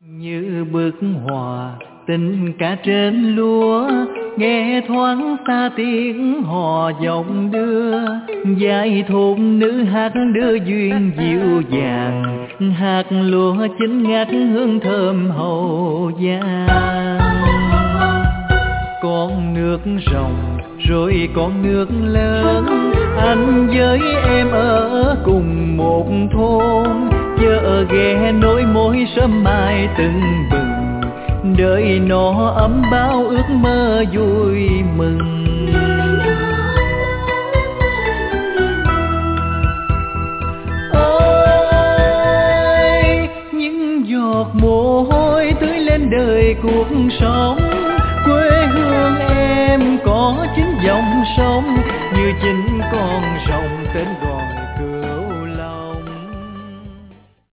Như bức họa tình ca trên lúa, nghe thoáng xa tiếng hò giọng đưa. Giai thôn nữ hát đưa duyên dịu dàng, hạt lúa chín ngát hương thơm hậu giang. Con nước rồng rồi con nước lớn, anh với em ở cùng một thôn. Chợ ghé nối môi sớm mai tưng bừng, đời nó ấm bao ước mơ vui mừng. Ôi những giọt mồ hôi tưới lên đời cuộc sống, quê hương em có chính dòng sông, như chính con rồng tên gọi